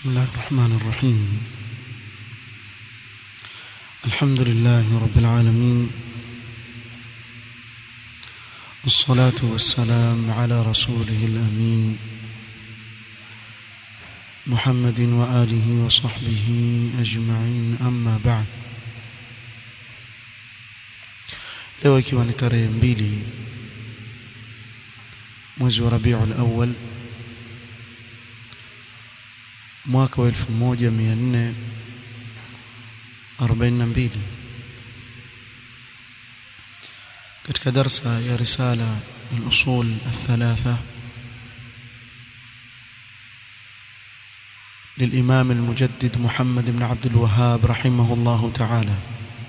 بسم الله الرحمن الرحيم. الحمد لله رب العالمين، والصلاة والسلام على رسوله الأمين محمد وآله وصحبه أجمعين، أما بعد. leo ikiwa ni tarehe 2 mwezi wa Rabiul Awwal mwaka wa 1442 katika darsa ya risala al-usul al-thalatha للإمام المجدد محمد بن عبد الوهاب رحمه الله تعالى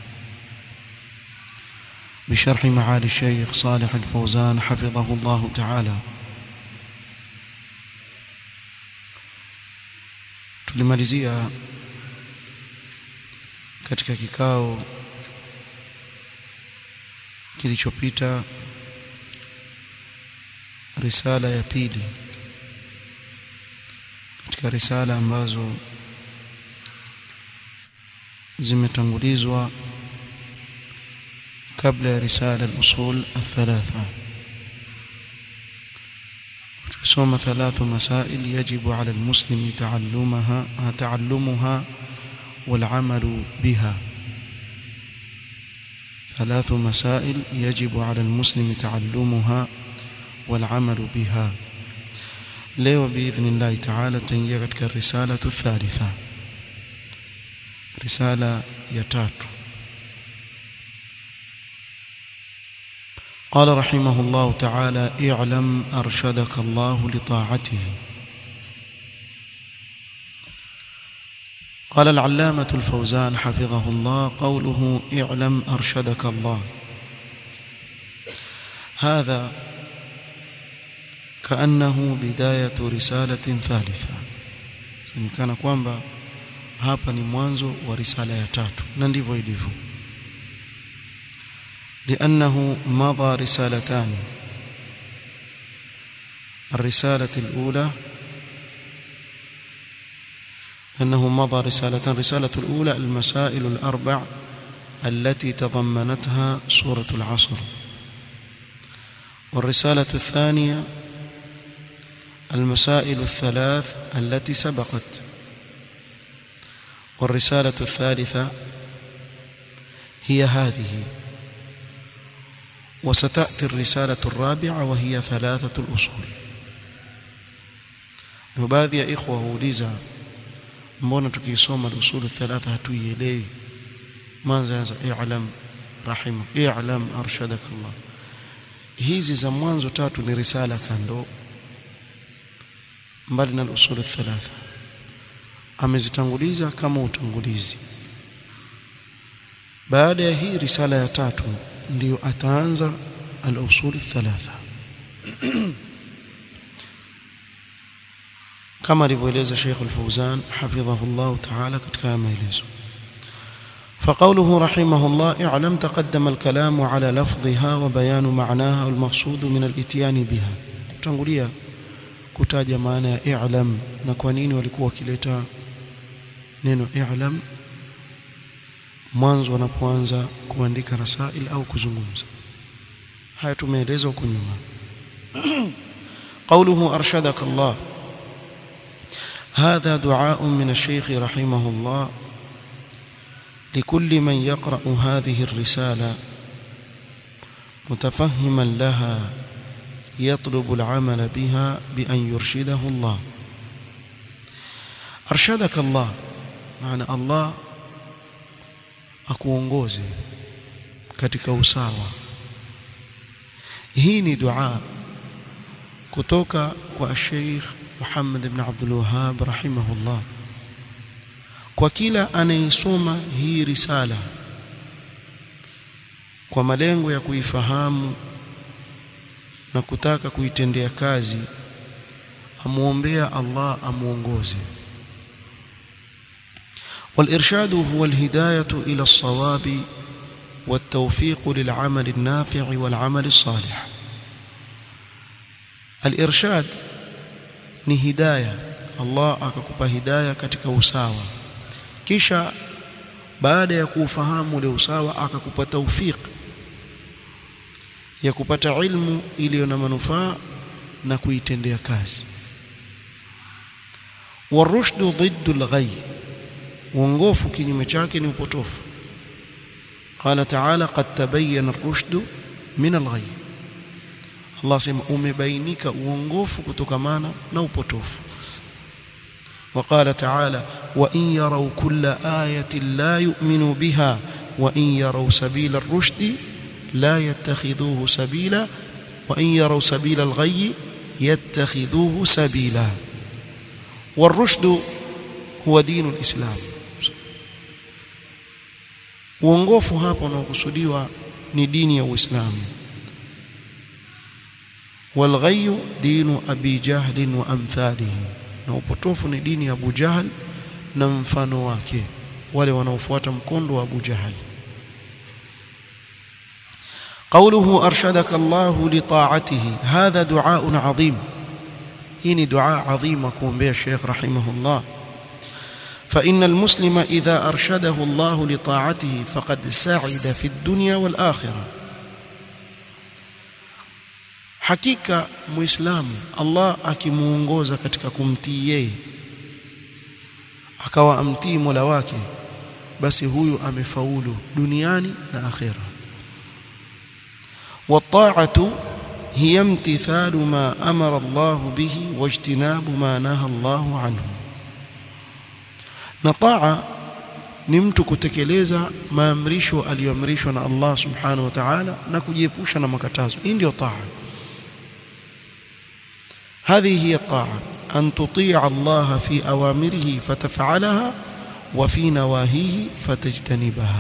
بشرح معالي الشيخ صالح الفوزان حفظه الله تعالى. tulimalizia katika kikao kilichopita risala ya pili katika risala ambazo zimetangulizwa kabla ya risala al-usul al-thalatha. ثم 3 مسائل يجب على المسلم تعلمها والعمل بها. 3 مسائل يجب على المسلم تعلمها والعمل بها. leo باذن الله تعالى تنجي katika الرسالة الثالثة، رسالة ya 3. قال رحمه الله تعالى: اعلم أرشدك الله لطاعته. قال العلامة الفوزان حفظه الله: قوله اعلم أرشدك الله، هذا كأنه بداية رسالة ثالثة. سنكana kwamba hapa ni mwanzo wa risala ya 3 na ndivyo ilivyo. لأنه مضى رسالتان. الرسالة الأولى أنه مضى رسالتان. الرسالة الأولى المسائل الأربع التي تضمنتها سورة العصر، والرسالة الثانية المسائل الثلاث التي سبقت، والرسالة الثالثة هي هذه، وستأتي الرسالة الرابعة وهي 3 الأصول. وبعضي يا إخوة huuliza mbona tukisoma al-usul al-thalatha hatuielewi? Manza i'lam rahim, i'lam arshadak Allah. Hizi za mwanzo 3 ni risala kando mbali na al-usul al-thalatha, amezitanguliza kama utangulizi. baada ya hii risala ya 3 ndio ataanza al-usul al-thalatha kama alivyoeleza Sheikh al-Fawzan hafidhahu Allah ta'ala katika maelezo. فقوله رحمه الله: اعلم تقدم الكلام على لفظها وبيان معناها والمقصود من الاتيان بها. tutangulia kutaja maana ya i'lam na kwa nini walikuwa wakileta neno i'lam mwanzo wanapoanza kuandika rasail au kuzungumza. haya tumeeleza huko nyuma. قوله أرشدك الله، هذا دعاء من الشيخ رحمه الله لكل من يقرأ هذه الرسالة متفهما لها يطلب العمل بها بأن يرشده الله. أرشدك الله معنى الله akuongoze katika usawa. hii ni dua kutoka kwa Sheikh Muhammad ibn Abdul Wahhab rahimahullah kwa kila anayesoma hii risala kwa malengo ya kuifahamu na kutaka kuitendea kazi, amuombea Allah amuongoze. والإرشاد هو الهداية إلى الصواب والتوفيق للعمل النافع والعمل الصالح. الإرشاد ni hidayah Allah akakupa hidayah katika usawa, kisha baada ya kuufahamu ule usawa akakupa tawfik ya kupata ilmu iliyo na manufaa na kuitendea kazi. Warushdu dhiddu al-ghay, uongofu kinyume chake ni upotofu. Qala ta'ala qad tabayyana ar-rushdu min al-ghay, Allah sema umebainika uongofu kutokamana na upotofu. وقال تعالى وإن يروا كل آية لا يؤمنوا بها وإن يروا سبيل الرشد لا يتخذوه سبيلا وإن يروا سبيل الغي يتخذوه سبيلا. والرشد هو دين الإسلام. uongofu hapo unaokusudiwa ni dini ya Uislamu. والغي دين أبي جهل وأمثاله, na upotofu ni dini ya Abu Jahl na mfano wake, wale wanaofuata mkondo wa Abu Jahl. قوله أرشدك الله لطاعته هذا دعاء عظيم, هنا دعاء عظيم كومبيا الشيخ رحمه الله. فإن المسلم إذا أرشده الله لطاعته فقد سعد في الدنيا والآخرة. Hakika muislamu Allah akimuongoza katika kumtii yeye, akawa amtii Mola wake, basi huyu amefaulu duniani na akhera. Wat-ta'atu hiya imtithalu ma amara Allah bihi wajtinabu ma naha Allah anhu. Na taa ni mtu kutekeleza maamrisho aliyoamrishwa na Allah subhanahu wa ta'ala na kujiepusha na makatazo. Hii ndio taa. هذه هي الطاعة، أن تطيع الله في أوامره فتفعلها وفي نواهيه فتجتنبها.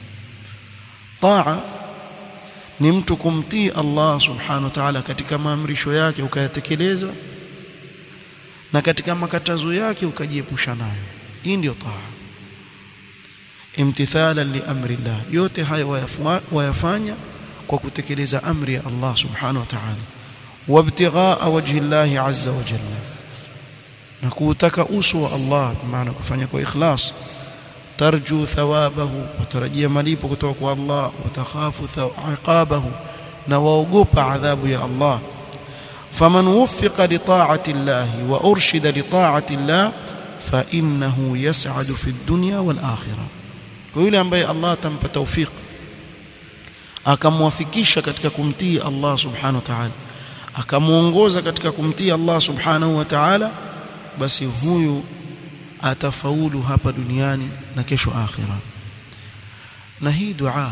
طاعة نمتكم تي الله سبحانه وتعالى katika maamrisho yake ukayatekeleza, na katika makatazo yake ukajiepusha nayo. Hii ndio taa, imtithalan li amri Allah. Yote haya wayafanya kwa kutekeleza amri ya Allah subhanahu wa ta'ala. وابتغاء وجه الله عز وجل, na kutaka uso wa Allah, maana kufanya kwa ikhlas. Tarju thawabahu, watarajia malipo kutoka kwa Allah. Watakhafu iqabahu, na waogopa adhabu ya Allah. Faman wuffiqa li ta'ati Allah wa urshida li ta'ati Allah fa innahu yas'adu fi ad-dunya wal akhirah. Kwa yule ambaye Allah atampa tawfik akamwafikisha katika kumtii Allah subhanahu wa ta'ala, akamuongoza katika kumtii Allah subhanahu wa ta'ala, basi huyu atafaulu hapa duniani na kesho akhira. Na hii dua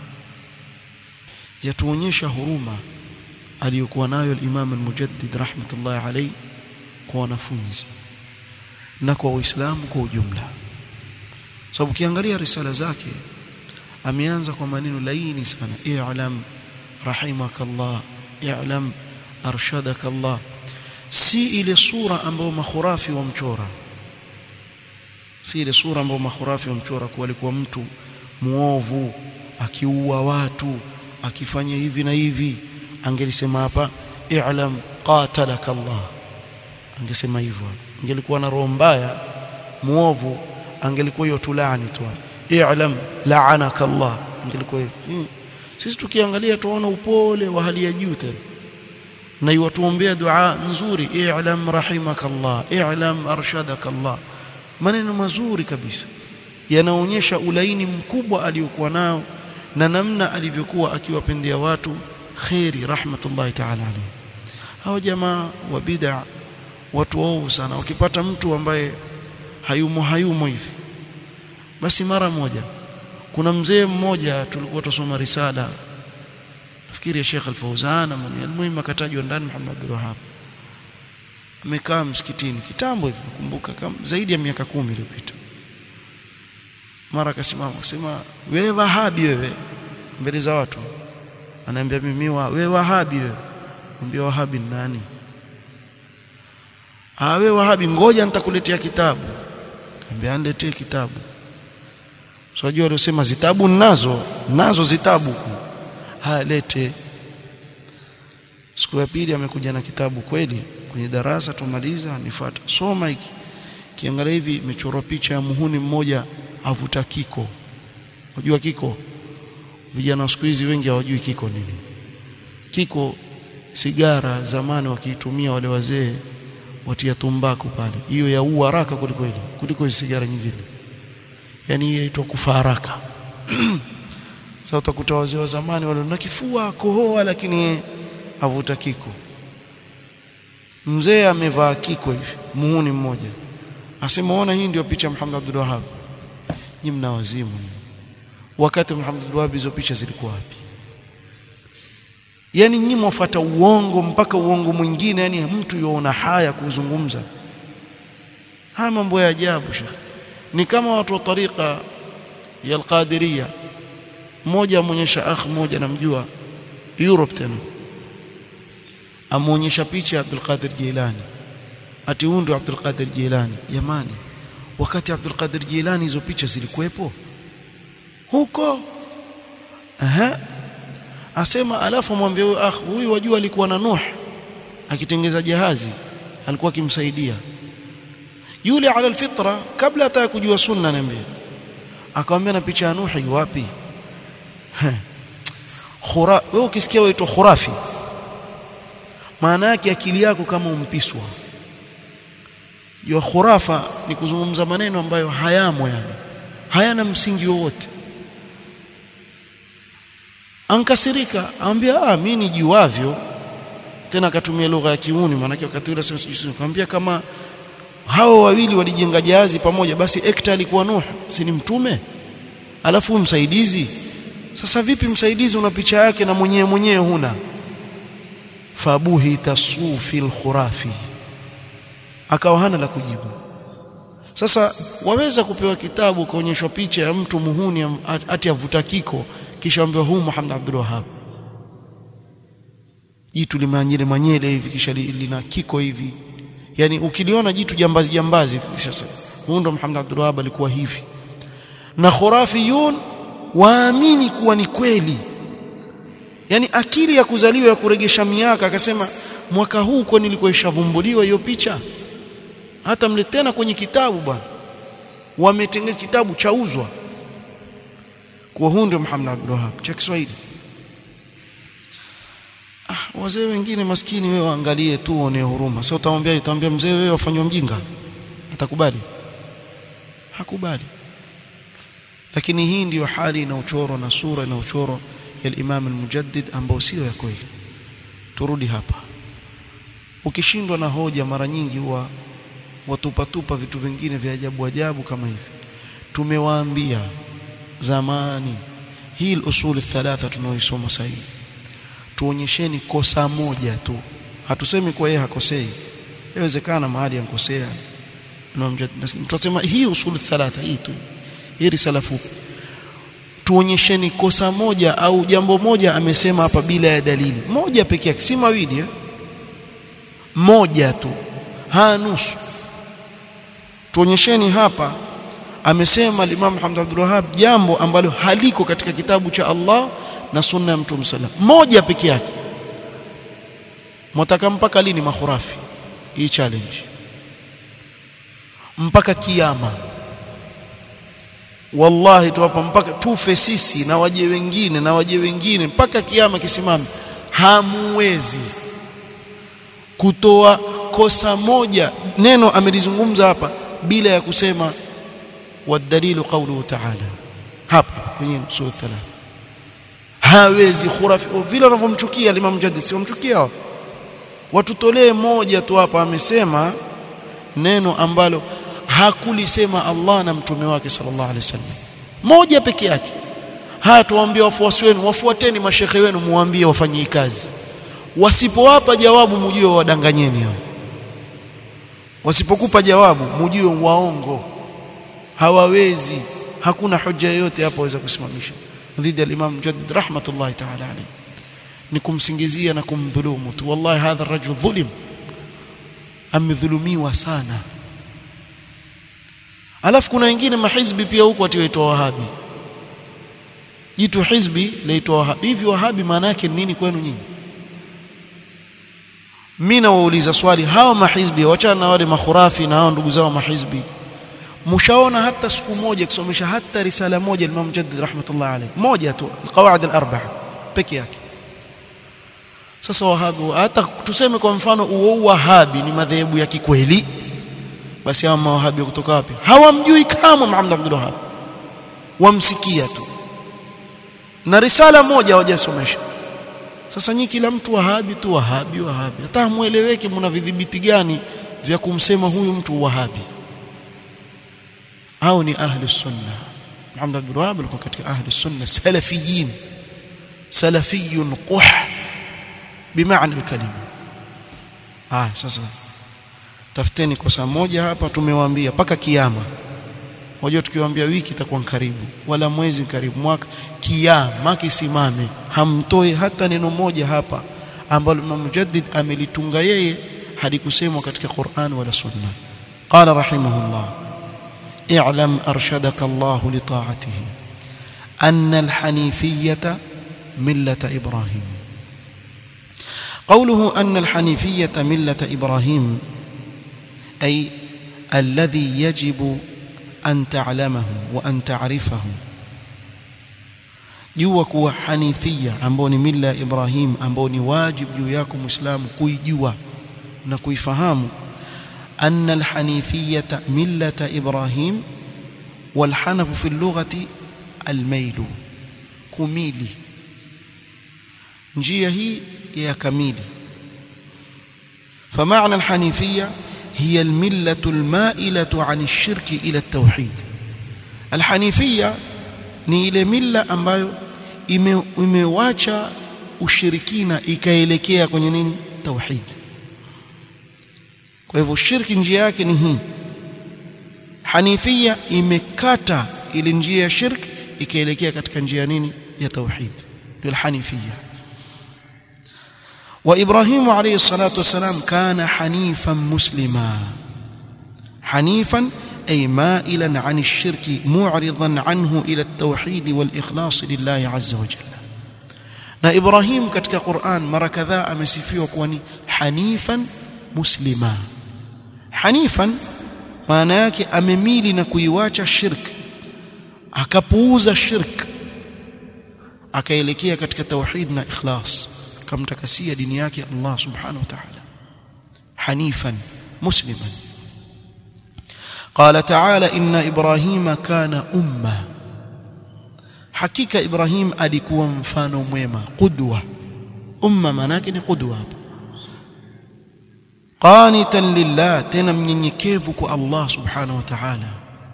yatuonyesha huruma aliyokuwa nayo al-Imam al-Mujaddid rahmatullahi alayhi kwa wanafunzi na kwa Uislamu kwa ujumla. Sababu ukiangalia risala zake ameanza kwa maneno laini sana, i'lam rahimakallah, i'lam arshadaka Allah. Si ile sura ambayo makhurafi wamchora, si ile sura ambayo makhurafi wamchora kwa alikuwa mtu muovu, akiua watu, akifanya hivi na hivi. Angelisema hapa i'lam qatalaka Allah, angesema hivyo. Angelikuwa na roho mbaya muovu, angelikuwa yotulani tu, i'lam la'anaka Allah, angelikuwa hivi. Sisi tukiangalia tuona upole wa hali ya juu tena, na yuatuombea dua nzuri, i'lam rahimakallah, i'lam arshadakallah. Maneno mazuri kabisa yanaonyesha ulaini mkubwa aliokuwa nao na namna alivyokuwa akiwapendea watu khairi rahmatullahi ta'ala alayhi. Hao jamaa wa bid'a watu wao sana, wakipata mtu ambaye hayumo hivi, basi mara moja. Kuna mzee mmoja tulikuwa tusoma risala, nafikiri ya Sheikh Al-Fawzan almuhimu, akatajwa ndani Muhammad Abdul Wahhab. Amekaa msikitini kitambo hivi, nakumbuka kama zaidi ya miaka 10 iliyopita. Mara akasimama akasema, wewe Wahabi wewe, mbele za watu anaambia mimi wewe Wahabi wewe. Mwambie Wahabi ni nani? Wewe Wahabi, ngoja nitakuletea kitabu. Kaambia niletee kitabu. So wajua walisema zitabu nazo zitabu. Lete. Siku ya pili amekuja na kitabu kweli, kwenye darasa tumaliza, nifuata soma hiki, kiangalia hivi imechorwa picha ya muhuni mmoja avuta kiko. Unajua kiko? Vijana siku hizi wengi hawajui kiko nini. Kiko sigara zamani wakiitumia wale wazee watia tumbaku pale, hiyo ya haraka kuliko sigara nyingine, yani hiyo inaitwa kufa haraka. Sasa utakuta wazee wa zamani wale na kifua kohoa, lakini avuta kiko. Mzee amevaa kiko hivi, muhuni mmoja asema ona hii ndio picha ya Muhammad Abdul Wahhab. Nyinyi mna wazimu. Wakati Muhammad Abdul Wahhab hizo picha zilikuwa wapi? Yani nyinyi mwafuata uongo mpaka uongo mwingine, yani mtu yuona haya kuzungumza. Haya mambo ya ajabu Sheikh. Ni kama watu wa tariqa ya al-Qadiriyya. Mmoja amuonyesha akh mmoja namjua Europe tena, amuonyesha picha ya Abdul Qadir Jilani, ati huyu ndio Abdul Qadir Jilani. Jamani, wakati Abdul Qadir Jilani hizo picha zilikuwepo huko? Asema alafu mwambie huyu akh, huyu wajua alikuwa na Nuh akitengeza jahazi, alikuwa akimsaidia yule ala alfitra kabla hata kujua sunna. Niambie, akamwambia na picha ya Nuh wapi? Wewe ukisikia waitwa khurafi, maana yake akili yako kama umpiswa. Jua khurafa ni kuzungumza maneno ambayo hayamo, yani hayana msingi wowote. Ankasirika, anambia mimi nijuavyo. Tena akatumia lugha ya kiuni, maana yake wakati ule akamwambia kama hao wawili walijenga jahazi pamoja, basi Ekta alikuwa Nuh, si ni mtume? Alafu msaidizi, sasa vipi msaidizi una picha yake na mwenyewe huna? Fabuhi tasufil khurafi, akawa hana la kujibu. Sasa waweza kupewa kitabu kuonyeshwa picha ya mtu muhuni ati avuta kiko, kisha ambiwa huu Muhammad Abdul Wahhab, jitu limanyele hivi, kisha lina kiko hivi, yani ukiliona jitu jambazi. Sasa huyu ndo Muhammad Abdul Wahhab alikuwa hivi. Na khurafiyun waamini kuwa ni kweli, yani akili ya kuzaliwa ya kuregesha miaka. Akasema mwaka huu kwa nilikuwa ishavumbuliwa hiyo picha, hata mletena kwenye kitabu bwana, wametengeza kitabu chauzwa kwa huyu ndio Muhammad Abdul Wahhab cha Kiswahili. Wazee wengine maskini, wewe waangalie tu uone huruma. Sasa utamwambia mzee wewe wafanywa mjinga, atakubali? Hakubali. Lakini hii ndiyo hali na uchoro na sura na uchoro ya Imam al-Mujaddid ambao sio ya kweli. Turudi hapa. Ukishindwa na hoja, mara nyingi huwa watupatupa vitu vingine vya ajabu kama hivi. Tumewaambia zamani hii usul thalatha tunaoisoma sasa, tuonyesheni kosa moja tu. Hatusemi kwa yeye hakosei, inawezekana mahali ankosea. Tunasema hii usul thalatha hii tu, hii risala fupi, tuonyesheni kosa moja au jambo moja amesema hapa bila ya dalili moja pekee yake, si mawili, moja tu, nusu. Tuonyesheni hapa amesema Imam Muhammad Abdul Wahhab jambo ambalo haliko katika kitabu cha Allah na sunna ya Mtume sallallahu alaihi wasallam, moja pekee yake. Mtaka mpaka lini makhurafi? Hii challenge mpaka kiyama. Wallahi tuwapa mpaka tufe sisi na waje wengine mpaka kiyama kisimame. Hamuwezi kutoa kosa moja, neno amelizungumza hapa bila ya kusema wadalilu qawluhu ta'ala hapa kwenye sura 3. Hawezi khurafi vile wanavyomchukia Imam Mujaddid, si wamchukia watutolee moja tu hapa amesema neno ambalo hakulisema Allah na mtume wake sallallahu alaihi wasallam, moja peke yake. Tuwaambie wafuasi wenu, wafuateni mashekhe wenu, muambie wafanyie kazi. Wasipowapa jawabu mjue wadanganyeni hao. Wasipokupa jawabu mjue waongo, hawawezi. Hakuna hoja yoyote hapo waweza kusimamisha dhidi ya Imam Mujaddid rahmatullahi ta'ala alayhi, ni kumsingizia na kumdhulumu tu. Wallahi hadha rajul dhulim, amedhulumiwa sana. Alafu kuna wengine mahizbi pia huko atiwaitwa Wahabi. Jitu hizbi laitwa Wahabi. Hivi Wahabi maana yake nini kwenu nyinyi? mimi nawauliza swali, hao mahizbi wachana na wale makhurafi na hao ndugu zao mahizbi, mshaona hata siku moja kusomesha hata risala moja Imam Mujaddid rahmatullah alayhi, moja tu alqawaid al-arba'a peke yake? Sasa wahabi, hata tuseme kwa mfano wahabi ni madhehebu ya kikweli, basi hao mawahabi kutoka wapi? Hawamjui kama Muhammad Abdul Wahhab, wamsikia tu na risala moja hawajasomesha. Sasa nyinyi kila mtu wahabi tu, wahabi, hata mueleweke mna vidhibiti gani vya kumsema huyu mtu wahabi? Hao ni ahli sunna. Muhammad Abdul Wahhab alikuwa katika ahli sunna salafiyin, salafiyun quh bimaana alkalima. Sasa tafuteni kwa saa moja hapa, tumewaambia paka kiyama. Wajua tukiwaambia wiki itakuwa karibu, wala mwezi karibu, mwaka, kiyama kisimame, hamtoi hata neno moja hapa ambalo Imam Mujaddid amelitunga yeye hadi kusemwa katika Qur'an wala Sunna. Qala rahimahullah: i'lam arshadaka Allah li ta'atihi anna al-hanifiyyata millata Ibrahim. قوله أن الحنيفية ملة إبراهيم أي الذي يجب أن تعلمه وأن تعرفه. jua kuwa hanifia ambao ni mila Ibrahim, ambao ni wajibu juu yako Muislamu kuijua na kuifahamu. anna alhanifiyata millata Ibrahim, walhanafu fi lughati almailu, kumili, njia hii ya kamili. فمعنى الحنيفية هي الملة المائلة عن الشرك إلى التوحيد. الحنيفية ni ile mila ambayo imewacha ushirikina ikaelekea kwenye nini? Tauhid. Kwa hivyo shirki njia yake ni hii. Hanifia imekata ile njia ya shirki ikaelekea katika njia nini? Ya tauhid. Ndio hanifia. وإبراهيم عليه الصلاة والسلام كان حنيفا مسلما. حنيفا أي مائلا عن الشرك معرضا عنه إلى التوحيد والإخلاص لله عز وجل. na Ibrahim katika Qur'an mara kadhaa amesifiwa kuwa ni hanifan muslima. Hanifan maana yake amemili na kuiwacha shirk, akapuuza shirk, akaelekea katika tauhid na ikhlas, kamtakasia dini yake Allah subhanahu wa ta'ala. hanifan musliman. قال تعالى إن إبراهيم كان أمة. حقيقة إبراهيم alikuwa mfano mwema, qudwa. Umma manake ni qudwa. qanitan lillah, tena mnyenyekevu kwa Allah subhanahu wa ta'ala.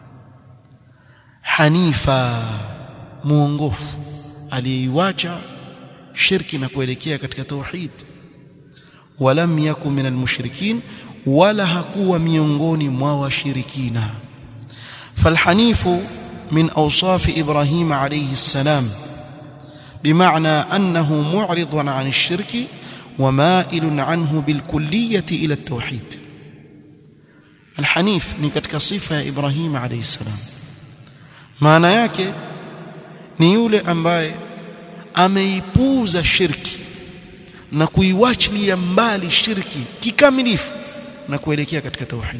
hanifa, muongofu, aliiacha shirki na kuelekea katika tauhid. walam yakun minal mushrikin, wala hakuwa miongoni mwa washirikina. falhanifu min awsaf Ibrahim alayhi salam, bimaana annahu mu'ridun 'an ash-shirki wa ma'ilun 'anhu bilkulliyati ila at-tauhid. alhanif ni katika sifa ya Ibrahim alayhi salam. maana yake ni yule ambaye ameipuuza shirki na kuiwachilia mbali shirki kikamilifu na kuelekea katika tauhid.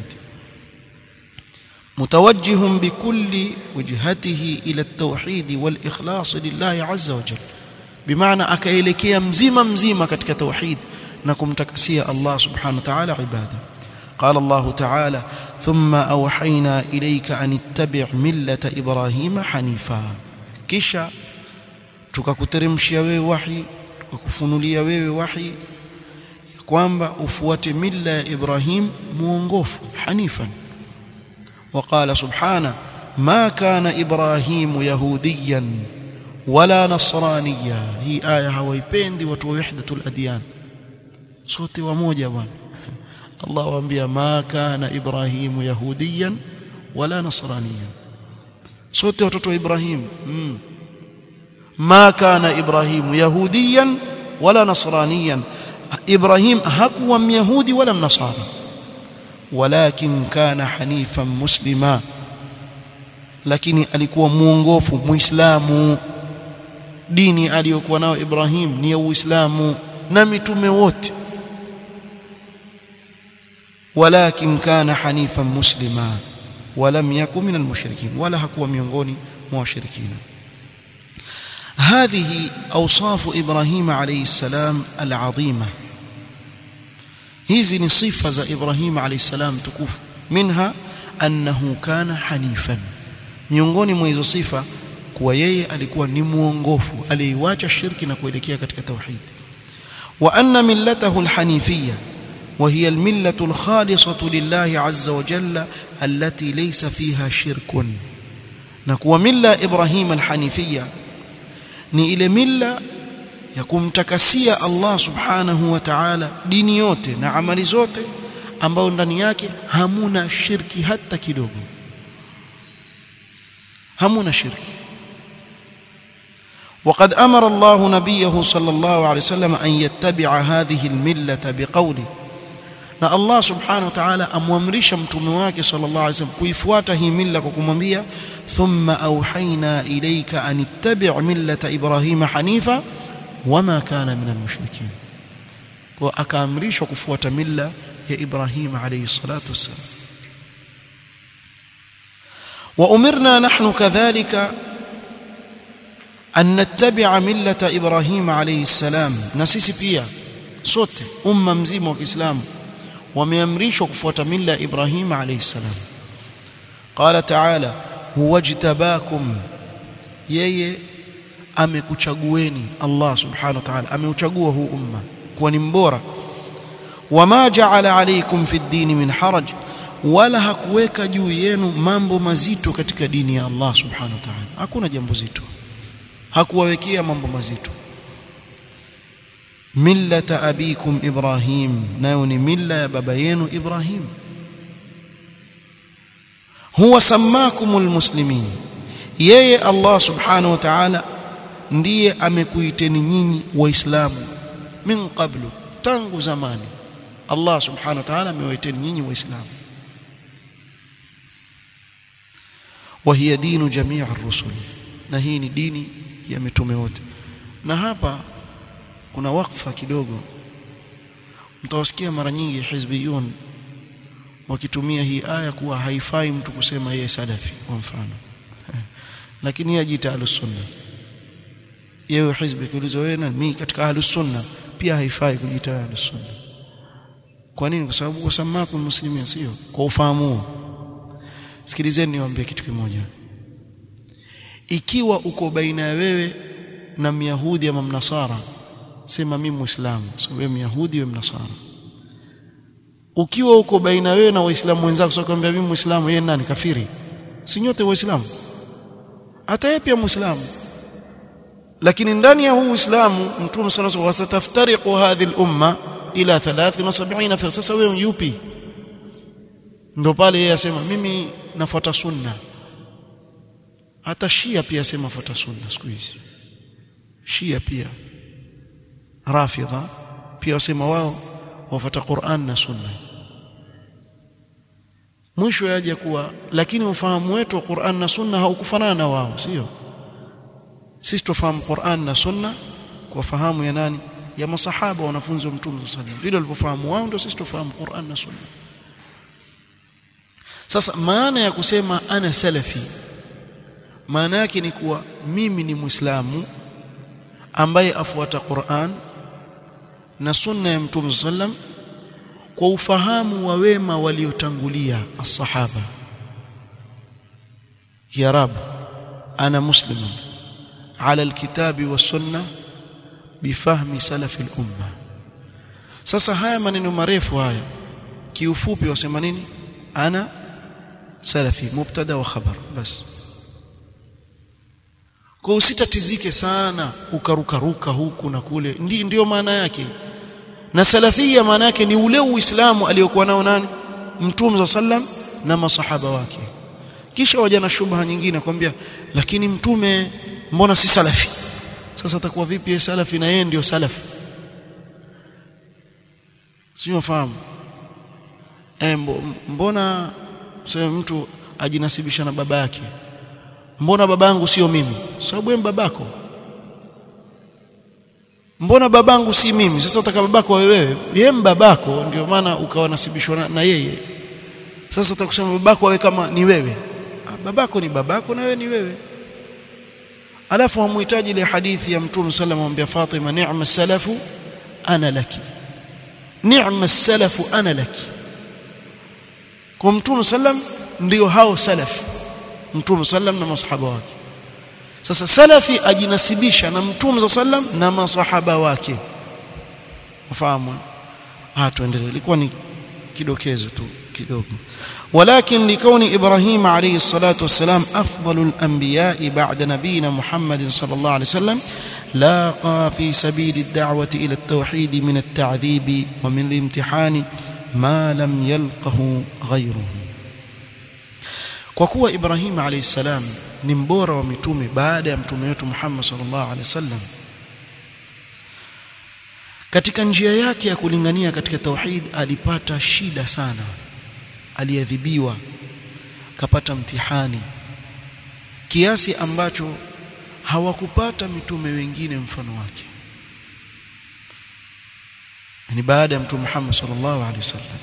mutawajjihun bikulli wajhatihi ila at-tauhid wal ikhlas lillah azza wa jalla, bimaana akaelekea mzima katika tauhid na kumtakasia Allah subhanahu wa ta'ala ibada. qala Allah ta'ala thumma awhayna ilayka an ittabi' millata Ibrahima hanifa, kisha tukakuteremshia wewe wahi, tukakufunulia wewe wahi kwamba ufuate mila ya Ibrahim muongofu, hanifan. وقال سبحانه ما كان إبراهيم يهوديا ولا نصرانيا. هي آية hawaipendi watu wa wahdatul adyan, sote wamoja bwana. Allah waambia ma kana Ibrahim yahudiyan wala nasraniyan, sote watoto wa Ibrahim. ما كان إبراهيم يهوديا ولا نصرانيا. إبراهيم hakuwa myahudi wala mnasara, walakin kana hanifan muslima, lakini alikuwa muongofu muislamu. dini aliyokuwa nao Ibrahim ni ya Uislamu, na mitume wote walakin kana hanifan muslima walam yakun minal mushrikin, wala hakuwa miongoni mwa washirikina. هذه أوصاف إبراهيم عليه السلام العظيمة. hizi ni sifa za Ibrahim alayhi salam tukufu. Minha annahu kana hanifan, miongoni mwa hizo sifa kuwa yeye alikuwa ni muongofu, aliiacha shirki na kuelekea katika tauhid. Wa anna millatahu alhanifiyya wa hiya almillatu alkhalisatu lillahi azza wa jalla allati laysa fiha shirkun, na kuwa milla Ibrahim alhanifiyya ni ile milla ya kumtakasia Allah subhanahu wa ta'ala dini yote na amali zote, ambao ndani yake hamuna shirki hata kidogo, hamuna shirki. وقد أمر الله نبيه صلى الله عليه وسلم أن يتبع هذه الملة بقوله، na Allah subhanahu wa ta'ala amwamrisha mtume wake sallallahu alayhi wasallam kuifuata hii milla kwa kumwambia thumma auhayna ilayka an ittabi' millata Ibrahima hanifa wama kana minal mushrikin, kwa akaamrishwa kufuata milla ya Ibrahim alayhi salatu wassalam. Wa umirna nahnu kadhalika an nattabi'a millata Ibrahim alayhi salam, na sisi pia sote umma mzima wa Kiislamu wameamrishwa kufuata milla ya Ibrahim alayhi salam. Qala ta'ala huwa jtabakum, yeye amekuchagueni, Allah subhanahu wa ta'ala ameuchagua huu umma kuwa ni mbora. Wama ja'ala alaykum fi ad-din min haraj, wala hakuweka juu yenu mambo mazito katika dini ya Allah subhanahu wa ta'ala. Hakuna jambo zito, hakuwawekea mambo mazito. millata abikum Ibrahim, nayo ni milla ya baba yenu Ibrahim. huwa sammakumul muslimin, yeye Allah subhanahu wa ta'ala ndiye amekuiteni nyinyi waislamu. Min qablu, tangu zamani Allah subhanahu wa ta'ala amewaiteni nyinyi waislamu. wa hiya dinu jamii ar-rusul, na hii ni dini ya mitume wote. Na hapa kuna wakfa kidogo, mtawasikia mara nyingi hizbiyun wakitumia hii aya kuwa haifai mtu kusema yeye salafi kwa mfano lakini yeye ajiita ahlus sunna. Yeye hizbi kuulizo wewe na mimi katika ahlus sunna, pia haifai kujiita ahlus sunna. Kwa nini? Kwa sababu wasamakum muslimin, sio kwa ufahamu. Sikilizeni niwaambie kitu kimoja. Ikiwa uko baina ya wewe na Myahudi ama Mnasara, sema mimi Muislamu, so wewe Myahudi wewe Mnasara. Ukiwa uko baina wewe na Waislamu wenzako, sio kwambia mimi Muislamu yeye nani kafiri? Si nyote Waislamu, hata yeye pia Muislamu. Lakini ndani ya huu Uislamu Mtume صلى الله عليه وسلم wasataftariqu hadhihi al-umma ila 73 firqa. Sasa wewe yupi? Ndio pale yeye asema mimi nafuata sunna. Hata Shia pia asema fuata sunna siku hizi. Shia pia, Rafidha pia wasema wao wafuata Qur'an na sunna. Mwisho yaje kuwa lakini ufahamu wetu wa Qur'an na sunna haukufanana na wao, sio? Sisi tufahamu Qur'an na sunna kwa fahamu ya nani? Ya masahaba wanafunzi wa Mtume sallallahu alaihi wasallam. Vile walivyofahamu wao ndio sisi tufahamu Qur'an na sunna. Sasa maana ya kusema ana salafi, maana yake ni kuwa mimi ni Muislamu ambaye afuata Qur'an na sunna ya Mtume sallam kwa ufahamu wa wema waliotangulia as-sahaba. Ya Rab, ana muslimun ala al-kitabi was-sunnah bifahmi salaf al-umma. Sasa haya maneno marefu haya kiufupi wasema nini? Ana salafi, mubtada wa khabar bas. Kwa usitatizike sana ukarukaruka huku na kule, ndio maana yake. Na salafia maana yake ni ule Uislamu aliyokuwa nao nani? Mtume sallam na masahaba wake. Kisha waja na shubha nyingine kwambia lakini mtume mbona si salafi? Sasa atakuwa vipi yeye salafi na yeye ndio salafi? Sio fahamu. Mbona sema mtu ajinasibisha na baba yake? Mbona babangu sio mimi? Sababu wewe babako. mbona babangu si mimi? Sasa utaka babako wewe, yeye babako, ndio maana ukawa nasibishwa na yeye. Sasa utakusema babako wewe kama ni wewe. Babako ni babako na wewe ni wewe. Alafu hamuhitaji ile hadithi ya Mtume sallallahu alayhi wasallam, Fatima, ni'ma salafu ana laki, ni'ma salafu ana laki. Kwa Mtume sallam ndio hao salafu, Mtume sallam na masahaba wake. Sasa salafi ajinasibisha na Mtume sallam na masahaba wake. Ufahamu? Tuendelee, ilikuwa ni kidokezo tu kidogo. ولكن لكون إبراهيم عليه الصلاة والسلام أفضل الأنبياء بعد نبينا محمد صلى الله عليه وسلم لاقى في سبيل الدعوة إلى التوحيد من التعذيب ومن الامتحان ما لم يلقه غيره. وكوا إبراهيم عليه السلام نمبورا ومتومي بعد متومي محمد صلى الله عليه وسلم katika njia yake ya kulingania katika tauhid alipata shida sana, aliadhibiwa, kapata mtihani kiasi ambacho hawakupata mitume wengine mfano wake. Yani baada ya Mtume Muhammad sallallahu alaihi wasallam,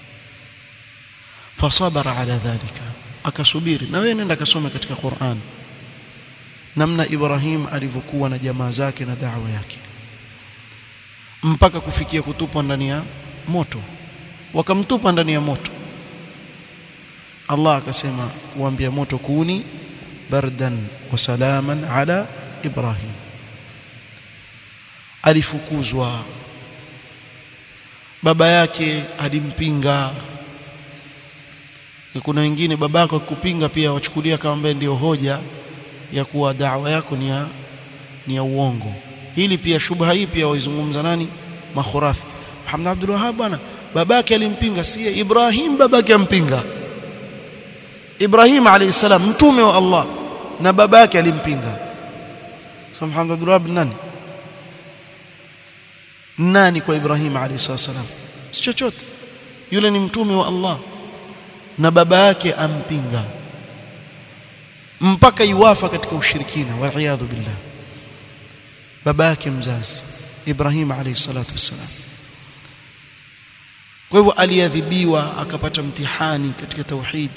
fasabara ala dhalika, akasubiri. Na wewe nenda kasome katika Qur'an namna Ibrahim alivyokuwa na jamaa zake na da'wa yake, mpaka kufikia kutupwa ndani ya moto. Wakamtupa ndani ya moto, Allah akasema kuambia moto, kuni bardan wa salaman ala Ibrahim. Alifukuzwa, baba yake alimpinga. Kuna wengine babako akikupinga pia wachukulia kama mbele ndio hoja ya kuwa da'wa yako ni ya uongo. Hili pia shubha hii pia waizungumza nani? Makhurafi. Muhammad Abdul Wahhab bwana babake alimpinga, si Ibrahim babake ampinga. Ibrahim alayhi salam mtume wa Allah na babake alimpinga. So Muhammad Abdul Wahhab nani kwa Ibrahim alayhi salam? Si chochote. Yule ni mtume wa Allah na baba yake ampinga, mpaka iwafa katika ushirikina, wal iyadhu billah. Baba yake mzazi Ibrahim alayhi salatu wassalam. Kwa hivyo aliadhibiwa, akapata mtihani katika tauhid,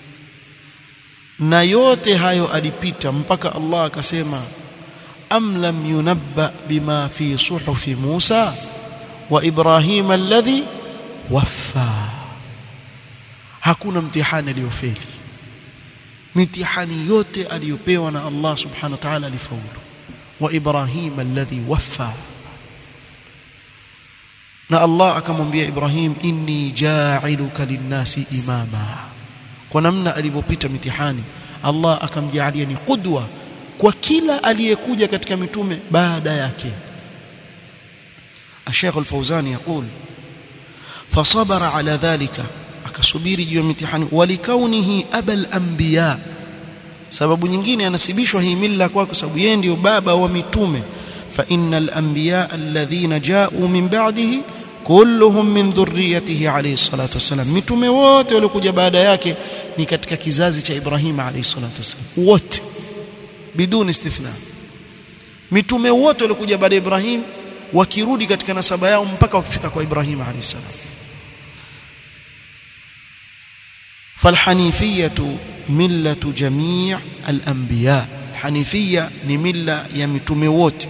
na yote hayo alipita mpaka Allah akasema am lam yunabba bima fi suhufi Musa wa Ibrahim alladhi waffa. Hakuna mtihani aliyofeli, mitihani yote aliyopewa na Allah subhanahu wa ta'ala alifaulu. Wa Ibrahim alladhi waffa, na Allah akamwambia Ibrahim, inni ja'iluka linnasi imama. Kwa namna alivyopita mitihani, Allah akamjalia ni qudwa kwa kila aliyekuja katika mitume baada yake. Sheikh Al-Fawzan يقول فصبر على ذلك, akasubiri juu ya mitihani. Walikaunihi abal anbiya, sababu nyingine anasibishwa hii mila kwa sababu yeye ndio baba wa mitume. Fa innal anbiya alladhina ja'u min ba'dihi kulluhum min dhurriyyatihi alayhi salatu wasalam. Mitume wote waliokuja baada yake ni katika kizazi cha Ibrahim alayhi salatu wasalam, wote bidun istithna. Mitume wote waliokuja baada ya Ibrahim wakirudi katika nasaba yao mpaka wakifika kwa Ibrahim alayhi salam. فالحنيفية ملة جميع الأنبياء. حنيفية ni mila ya mitume wote,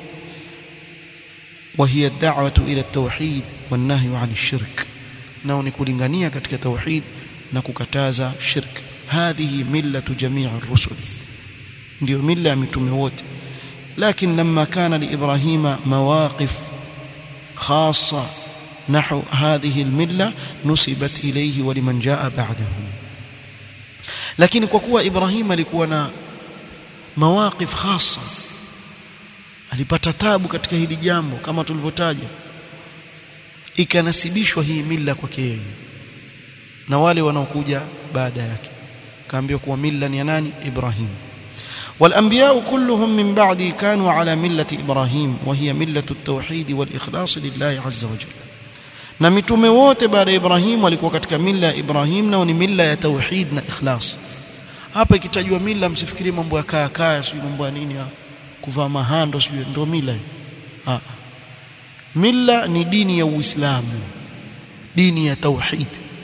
وهي الدعوة إلى التوحيد والنهي عن الشرك, nao ni kulingania katika tauhid na kukataza shirk. هذه ملة جميع الرسل, ndio mila ya mitume wote. لكن لما كان لإبراهيم مواقف خاصة نحو هذه الملة نسبت إليه ولمن جاء بعده. lakini kwa kuwa Ibrahim alikuwa na mawaqif khasa, alipata tabu katika hili jambo kama tulivyotaja, ikanasibishwa hii mila kwake yeye na wale wanaokuja baada yake, kaambiwa kuwa mila ni ya nani? Ibrahim. والأنبياء كلهم من بعده كانوا على ملة إبراهيم وهي ملة التوحيد والإخلاص لله عز وجل. na mitume wote baada ya Ibrahim walikuwa katika mila ya Ibrahim, na ni mila ya tauhid na ikhlas. Hapa ikitajwa mila msifikiri mambo ya kaya sio mambo ya nini, kuvaa mahando sio ndio mila. Milla ni dini ya Uislamu, dini ya tauhid,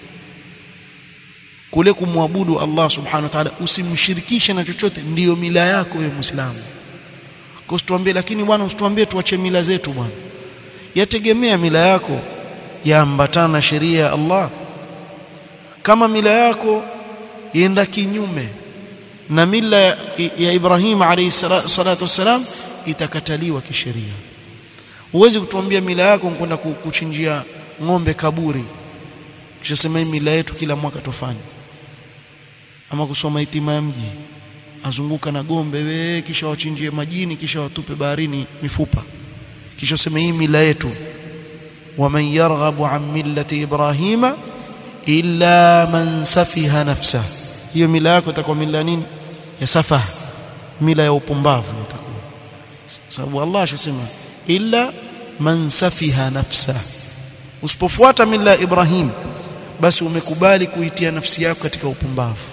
kule kumwabudu Allah subhanahu wa ta'ala, usimshirikishe na chochote, ndiyo mila yako wewe Muislamu. Kwa usituambie lakini bwana, usituambie tuache mila zetu bwana. Yategemea mila yako yaambatana na sheria ya Allah. Kama mila yako ienda kinyume na mila ya Ibrahim alayhi salatu wassalam, itakataliwa kisheria. Huwezi kutuambia mila yako kwenda kuchinjia ng'ombe kaburi kisha sema hii mila yetu kila mwaka tofanya, ama kusoma itima ya mji azunguka na gombe we kisha wachinjie majini kisha watupe baharini mifupa kisha sema hii mila yetu. Waman yarghabu an millati Ibrahima illa man safiha nafsa. Hiyo mila yako itakuwa mila nini? Ya safaha, mila ya upumbavu itakuwa. Sababu Allah ashasema illa man safiha nafsa. Usipofuata mila ya Ibrahim basi umekubali kuitia nafsi yako katika upumbavu.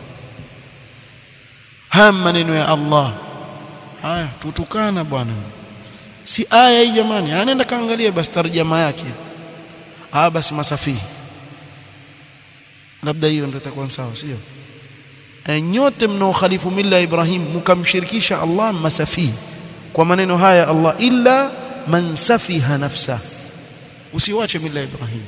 Haya maneno ya Allah haya tutukana bwana, si aya hii jamani. Anaenda kaangalia basi tarjama yake, basi masafihi, labda hiyo ndio itakuwa sawa, sio? Nyote mnaokhalifu mila ya Ibrahim mkamshirikisha Allah masafihi kwa maneno haya Allah, illa man safiha nafsa. Usiwache mila ya Ibrahim.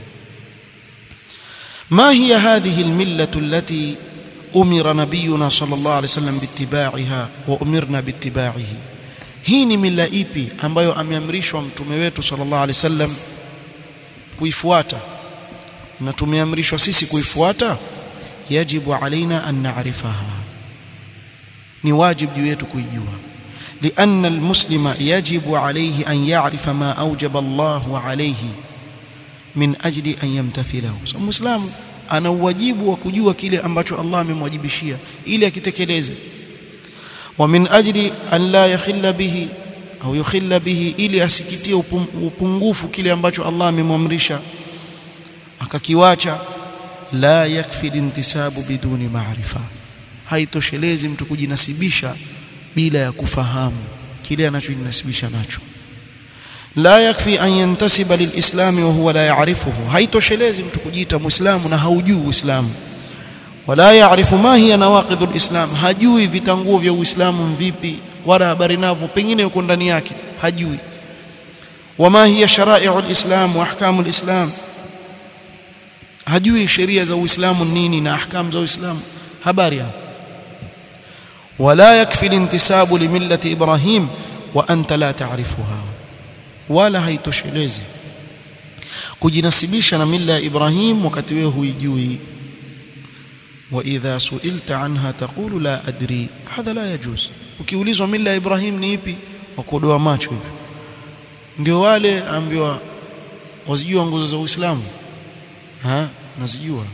ما هي هذه الملة التي أمر نبينا صلى الله عليه وسلم باتباعها وأمرنا باتباعه؟ hii ni mila ipi ambayo ameamrishwa mtume wetu sallallahu alaihi wasallam kuifuata na tumeamrishwa sisi kuifuata? Yajibu alaina an na'rifaha, ni wajibu juu yetu kuijua. لأن المسلم يجب عليه أن يعرف ما أوجب الله عليه min ajli an yamtathilahu. So Muislamu ana wajibu wa kujua kile ambacho Allah amemwajibishia ili akitekeleze. Wa min ajli an la yakhilla bihi au yukhilla bihi, ili asikitie upungufu kile ambacho Allah amemwamrisha akakiwacha. La yakfi intisabu biduni ma'rifa, haitoshelezi mtu kujinasibisha bila ya kufahamu kile anachojinasibisha nacho. La yakfi an yantasiba lilislam wa huwa la ya'rifuhu, haitoshelezi mtu kujiita muislamu na haujui uislamu. Wala ya'rifu ma hiya nawaqidul islam, hajui vitanguo vya uislamu vipi, wala habari navyo pengine yuko ndani yake hajui. Wama hiya shara'i'ul islam wa ahkamul islam, hajui sheria za uislamu nini na ahkam za uislamu, habari hapo. Wala yakfi lintisabu limillati Ibrahim wa anta la ta'rifuha, wala haitoshelezi kujinasibisha na mila ya Ibrahim wakati wewe huijui. Wa idha su'ilta anha taqulu la adri, hadha la yajuz. Ukiulizwa mila ya Ibrahim ni ipi, wakodoa macho hivi. Ndio wale ambiwa wazijua nguzo za Uislamu, nazijua.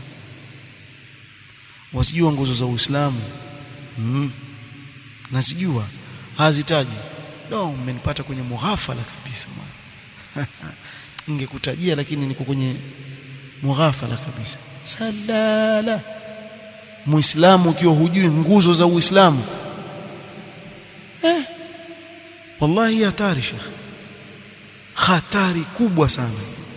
Wazijua nguzo za Uislamu, nazijua, hazitaji. Umenipata kwenye mughafala kabisa bwana. Ningekutajia lakini niko kwenye mughafala kabisa. Salala. Muislamu ukiwa hujui nguzo za Uislamu, wallahi hatari Sheikh, hatari kubwa sana.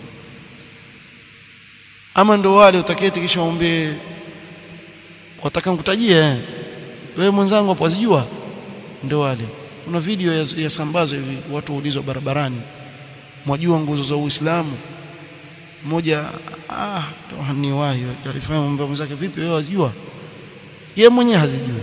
Ama ndo wale utaketi kisha ombe wataka nikutajie wewe mwenzangu hapo wazijua, ndo wale. Kuna video ya sambazo hivi, watu waulizwa barabarani, mwajua nguzo za Uislamu? Mmoja ni wahi alifanya mambo mwenzake, vipi wewe wazijua? Yeye mwenyewe hazijui.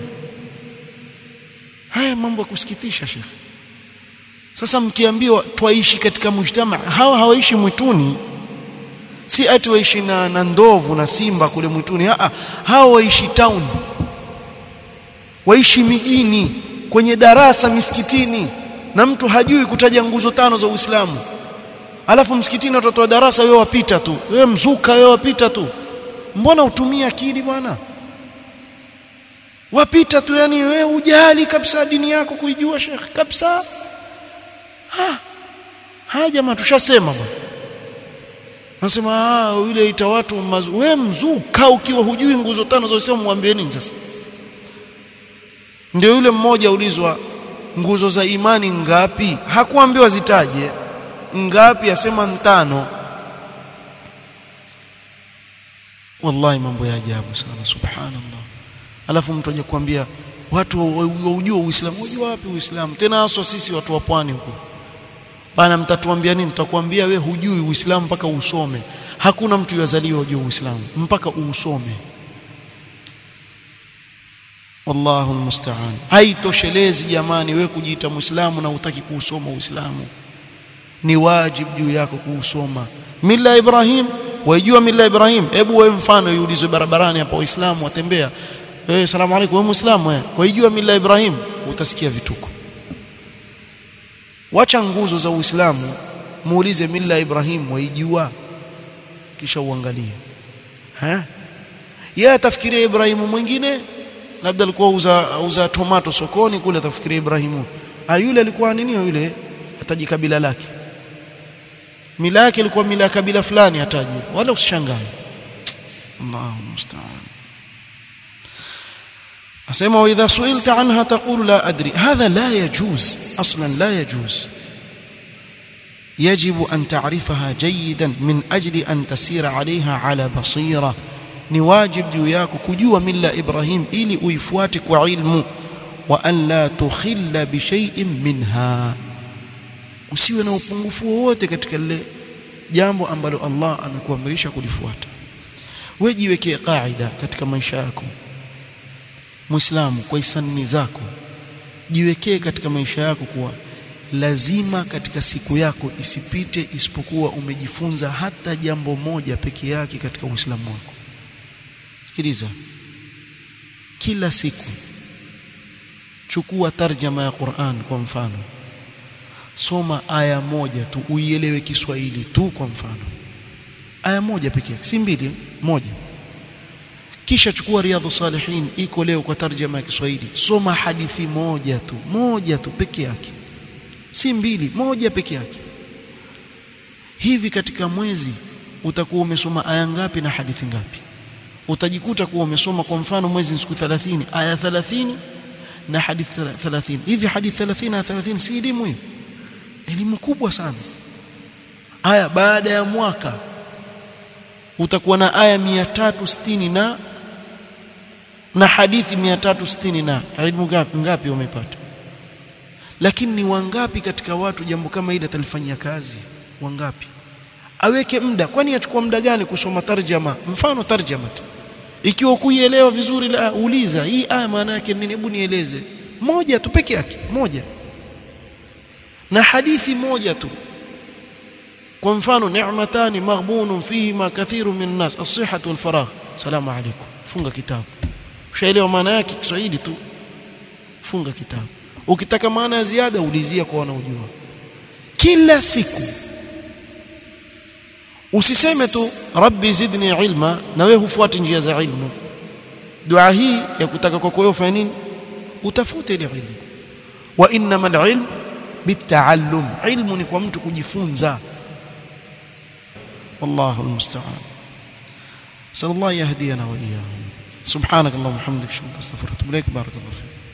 Haya mambo ya kusikitisha Sheikh. Sasa mkiambiwa twaishi katika mujtama, hawa hawaishi mwituni, si ati waishi na ndovu na simba kule mwituni. Hawa waishi town, waishi mijini, kwenye darasa misikitini, na mtu hajui kutaja nguzo 5 za Uislamu. Alafu msikitini watoto wa darasa wewe wapita tu, wewe mzuka wewe wapita tu. Mbona utumia akili bwana? Wapita tu, yani wewe hujali kabisa dini yako kuijua Sheikh kabisa. Jamaa tushasema bwana. Nasema yule ita watu wewe mzuka ukiwa hujui nguzo 5 za Uislamu, mwambie nini sasa? Ndio yule mmoja ulizwa nguzo za imani ngapi, hakuambiwa zitaje. ngapi? Asema 5. Wallahi mambo ya ajabu sana, subhanallah. Alafu mtu aje kuambia watu wajue Uislamu. Wajua wapi Uislamu? Tena haswa sisi watu wa pwani huko. Bana, mtatuambia nini? Tutakwambia we hujui Uislamu mpaka usome. Hakuna mtu yazaliwa hujui Uislamu mpaka usome. Wallahu almusta'an. Haitoshelezi jamani wewe kujiita Muislamu na hutaki kuusoma Uislamu. Ni wajibu juu yako kuusoma. Mila Ibrahim, wajua mila Ibrahim? Hebu wewe mfano yuulizwe barabarani hapa Waislamu watembea. Salamu alaykum, wewe Muislamu wewe? Wajua mila Ibrahim? Utasikia vituko. Wacha nguzo za Uislamu, muulize mila Ibrahim waijua, kisha uangalie. Yeye atafikiria Ibrahimu mwingine, labda alikuwa uza tomato sokoni kule, atafikiria Ibrahimu. Yule alikuwa nini yule? Ataji kabila lake. Mila yake ilikuwa mila kabila fulani ataji. Wala usishangae. Allahu musta'an. asema wa idha su'ilta anha taqulu la adri. hadha la yajuz aslan, la yajuz. يجب أن تعرفها جيدا من أجل أن تسير عليها على بصيرة. ni wajib juu yako kujua mila Ibrahim ili uifuate kwa ilmu. wa an la tukhilla bi shay'in minha, usiwe na upungufu wowote katika lile jambo ambalo Allah amekuamrisha kulifuata. Wewe jiwekee kaida katika maisha yako Muislamu, kwa hisani zako jiwekee katika maisha yako kuwa lazima katika siku yako isipite isipokuwa umejifunza hata jambo moja peke yake katika Uislamu wako. Sikiliza, kila siku chukua tarjama ya Qur'an kwa mfano, soma aya moja tu uielewe Kiswahili tu kwa mfano, aya moja pekee yake, si mbili, moja. Kisha chukua Riyadhus Salihin iko leo kwa tarjama ya Kiswahili, soma hadithi moja tu pekee yake, si mbili, moja pekee yake. Hivi katika mwezi utakuwa umesoma aya ngapi na hadithi ngapi? Utajikuta kuwa umesoma kwa mfano mwezi siku 30, aya 30 na hadithi 30. Hivi hadithi 30 na 30 si elimu hiyo? Elimu kubwa sana. Aya baada ya mwaka utakuwa na aya 360 na hadithi 360 na elimu ngapi umepata? Lakini ni wangapi katika watu jambo kama hili atalifanyia kazi? Wangapi? Aweke muda. Kwani achukua muda gani kusoma tarjama? Mfano tarjama tu, ikiwa kuielewa vizuri, la uliza hii aya maana yake nini, hebu nieleze. Moja tu peke yake, moja, na hadithi moja tu. Kwa mfano ni'matani maghbunun fihima kathirun min nas as-sihhatu wal faragh. Salamu alaykum, funga kitabu. Ushaelewa maana yake Kiswahili tu, funga kitabu. Ukitaka maana ya ziada ulizia kwa wanaojua. Kila siku usiseme tu rabbi zidni ilma na wewe hufuati njia za ilmu. Dua hii ya kutaka kwa wewe ufanye nini? Utafute ile ilmu. Wa innamal ilm bitaallum, ilmu ni kwa mtu kujifunza. wallahu almusta'an. sallallahu yahdina wa iyyahum. subhanakallahumma wa bihamdika astaghfiruka wa atubu ilaik. barakallahu fik.